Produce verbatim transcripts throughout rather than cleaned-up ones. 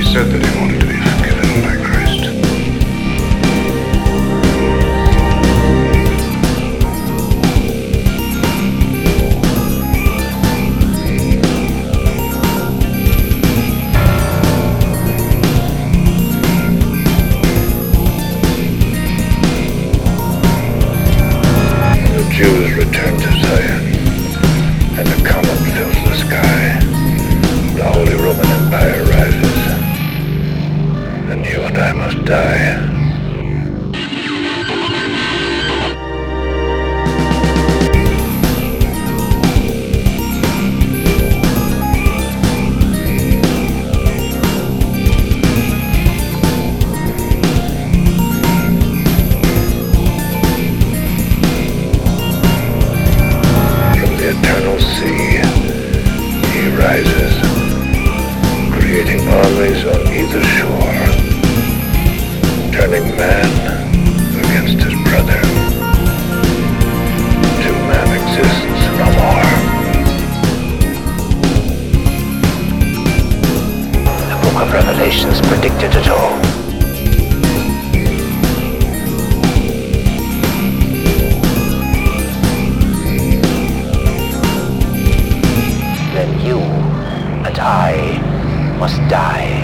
said that he wanted to be forgiven by Christ. The Jews return to Zion, and a comet fills the sky. The Holy Roman Empire rises, and you and I must die. From the eternal sea, he rises, creating armies on either shore, turning man against his brother, till man exists no more. The Book of Revelations predicted it all. Then you and I must die.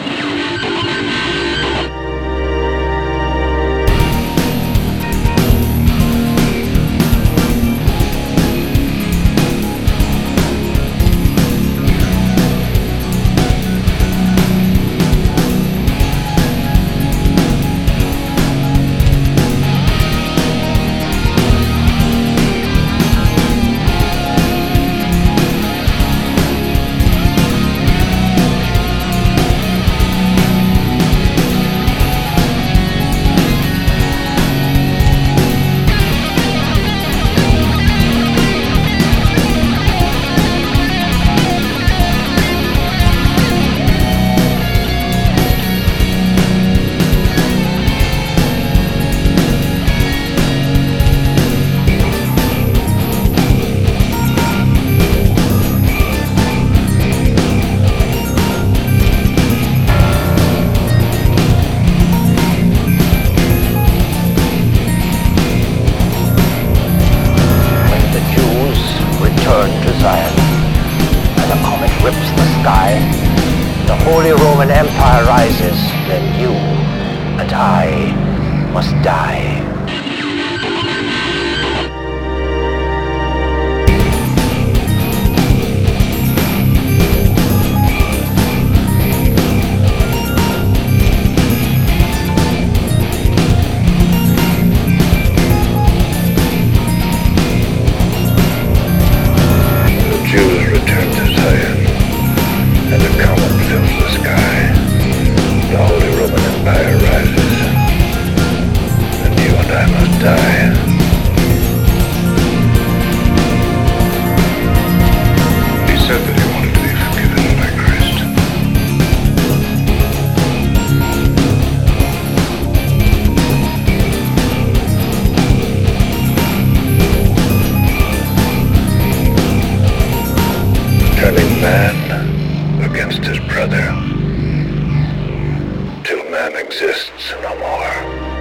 To Zion, and a comet rips the sky. The Holy Roman Empire rises, then you and I must die. Jews return to Zion, and a comet fills the sky. The Holy Roman Empire rises, and you and I must die. He said that he wanted to be forgiven by Christ. Turning man against his brother, till man exists no more.